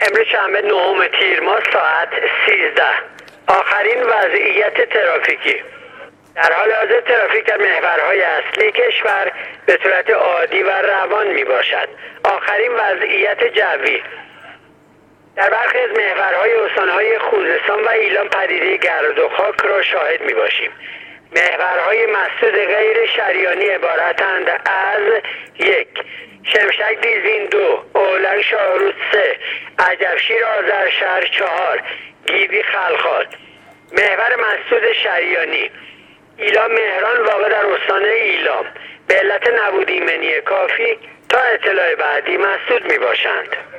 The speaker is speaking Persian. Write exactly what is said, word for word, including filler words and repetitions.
امروز شنبه نهم تیر ماه ساعت سیزده. آخرین وضعیت ترافیکی. در حال حاضر ترافیک در محورهای اصلی کشور به صورت عادی و روان می باشد. آخرین وضعیت جوی. در برخی از محورهای استانهای خوزستان و ایلام پدیده گرد و خاک را شاهد می باشیم. محورهای مسدود غیر شریانی عبارتند از یک شمشک دیزین، دو اولنگ شاهرود، سه عجبشیر آذرشهر، چهار گیبی خلخال. محور مسدود شریانی ایلام مهران واقع در استان ایلام به علت نبود ایمنی کافی تا اطلاع بعدی مسدود می باشند.